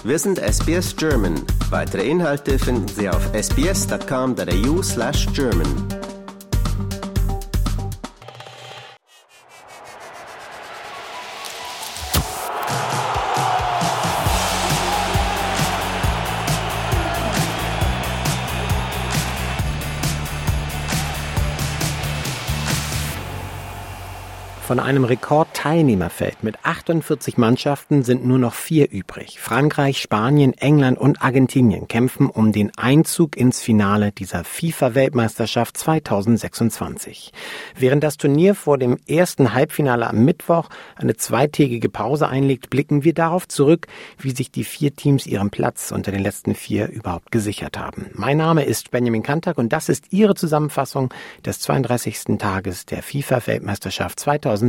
Wir sind SBS German. Weitere Inhalte finden Sie auf sbs.com.au/German. Von einem Rekordteilnehmerfeld mit 48 Mannschaften sind nur noch 4 übrig. Frankreich, Spanien, England und Argentinien kämpfen um den Einzug ins Finale dieser FIFA-Weltmeisterschaft 2026. Während das Turnier vor dem ersten Halbfinale am Mittwoch eine 2-tägige Pause einlegt, blicken wir darauf zurück, wie sich die 4 Teams ihren Platz unter den letzten 4 überhaupt gesichert haben. Mein Name ist Benjamin Kantak und das ist Ihre Zusammenfassung des 32. Tages der FIFA-Weltmeisterschaft 2026.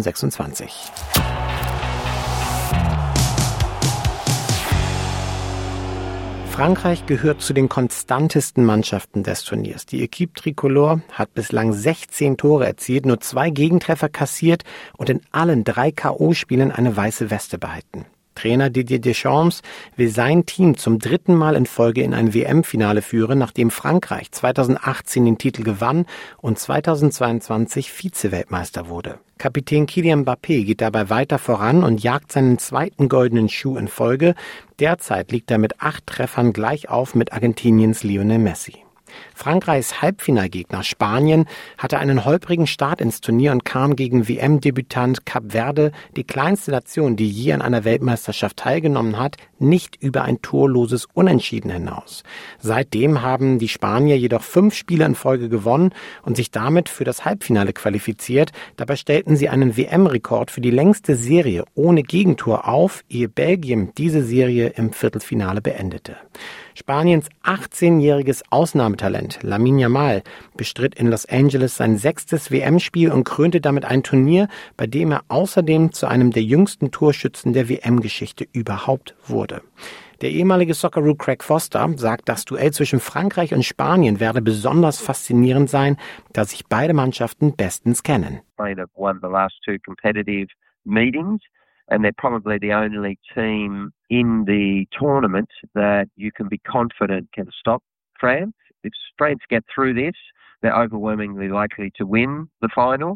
Frankreich gehört zu den konstantesten Mannschaften des Turniers. Die Équipe Tricolore hat bislang 16 Tore erzielt, nur 2 Gegentreffer kassiert und in allen 3 K.O.-Spielen eine weiße Weste behalten. Trainer Didier Deschamps will sein Team zum 3. Mal in Folge in ein WM-Finale führen, nachdem Frankreich 2018 den Titel gewann und 2022 Vize-Weltmeister wurde. Kapitän Kylian Mbappé geht dabei weiter voran und jagt seinen 2. goldenen Schuh in Folge. Derzeit liegt er mit 8 Treffern gleich auf mit Argentiniens Lionel Messi. Frankreichs Halbfinalgegner Spanien hatte einen holprigen Start ins Turnier und kam gegen WM-Debütant Kap Verde, die kleinste Nation, die je an einer Weltmeisterschaft teilgenommen hat, nicht über ein torloses Unentschieden hinaus. Seitdem haben die Spanier jedoch 5 Spiele in Folge gewonnen und sich damit für das Halbfinale qualifiziert. Dabei stellten sie einen WM-Rekord für die längste Serie ohne Gegentor auf, ehe Belgien diese Serie im Viertelfinale beendete. Spaniens 18-jähriges Ausnahmetalent Lamine Yamal bestritt in Los Angeles sein 6. WM-Spiel und krönte damit ein Turnier, bei dem er außerdem zu einem der jüngsten Torschützen der WM-Geschichte überhaupt wurde. Der ehemalige Socceroo Craig Foster sagt, das Duell zwischen Frankreich und Spanien werde besonders faszinierend sein, da sich beide Mannschaften bestens kennen. Spain have won the last 2 competitive meetings. And they're probably the only team in the tournament that you can be confident can stop France. If France get through this, they're overwhelmingly likely to win the final.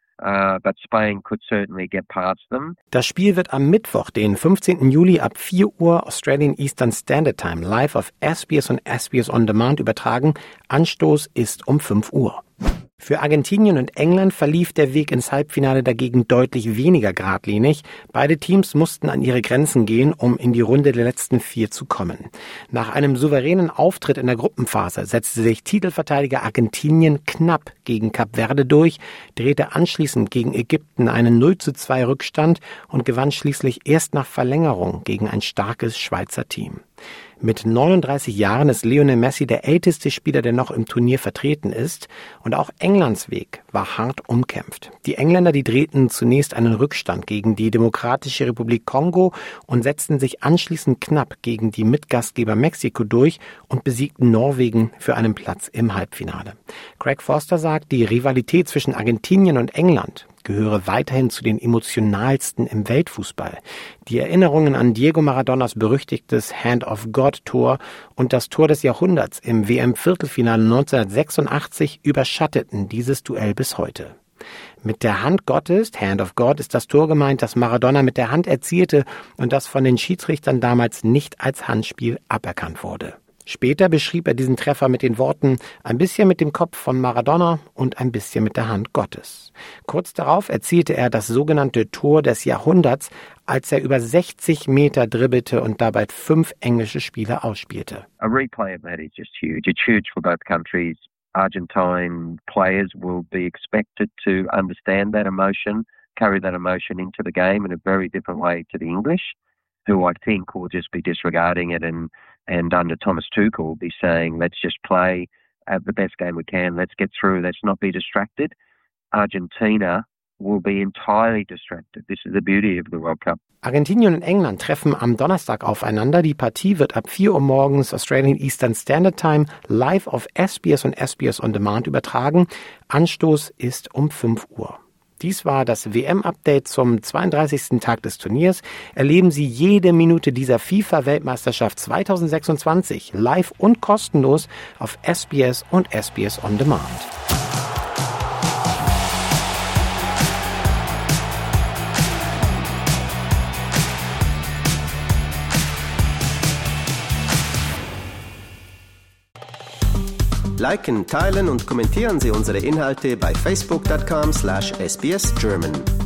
But Spain could certainly get past them. Das Spiel wird am Mittwoch, den 15. Juli ab 4 Uhr Australian Eastern Standard Time live auf SBS und SBS On Demand übertragen. Anstoß ist um 5 Uhr. Für Argentinien und England verlief der Weg ins Halbfinale dagegen deutlich weniger geradlinig. Beide Teams mussten an ihre Grenzen gehen, um in die Runde der letzten 4 zu kommen. Nach einem souveränen Auftritt in der Gruppenphase setzte sich Titelverteidiger Argentinien knapp gegen Kap Verde durch, drehte anschließend gegen Ägypten einen 0:2 Rückstand und gewann schließlich erst nach Verlängerung gegen ein starkes Schweizer Team. Mit 39 Jahren ist Lionel Messi der älteste Spieler, der noch im Turnier vertreten ist. Und auch Englands Weg war hart umkämpft. Die Engländer, die drehten zunächst einen Rückstand gegen die Demokratische Republik Kongo und setzten sich anschließend knapp gegen die Mitgastgeber Mexiko durch und besiegten Norwegen für einen Platz im Halbfinale. Craig Foster sagt, die Rivalität zwischen Argentinien und England gehöre weiterhin zu den emotionalsten im Weltfußball. Die Erinnerungen an Diego Maradonas berüchtigtes Hand-of-God-Tor und das Tor des Jahrhunderts im WM-Viertelfinale 1986 überschatteten dieses Duell bis heute. Mit der Hand Gottes, Hand of God, ist das Tor gemeint, das Maradona mit der Hand erzielte und das von den Schiedsrichtern damals nicht als Handspiel aberkannt wurde. Später beschrieb er diesen Treffer mit den Worten, ein bisschen mit dem Kopf von Maradona und ein bisschen mit der Hand Gottes. Kurz darauf erzielte er das sogenannte Tor des Jahrhunderts, als er über 60 Meter dribbelte und dabei 5 englische Spieler ausspielte. A replay of that is just huge. It's huge for both countries. Argentine players will be expected to understand that emotion, carry that emotion into the game in a very different way to the English, who I think will just be disregarding it and under Thomas Tuchel will be saying, let's just play the best game we can, let's get through, let's not be distracted. Argentina will be entirely distracted. This is the beauty of the World Cup. Argentinien und England treffen am Donnerstag aufeinander. Die Partie wird ab 4 Uhr morgens Australian Eastern Standard Time live auf SBS und SBS On Demand übertragen. Anstoß ist um 5 Uhr. Dies war das WM-Update zum 32. Tag des Turniers. Erleben Sie jede Minute dieser FIFA-Weltmeisterschaft 2026 live und kostenlos auf SBS und SBS On Demand. Liken, teilen und kommentieren Sie unsere Inhalte bei facebook.com/sbsgerman.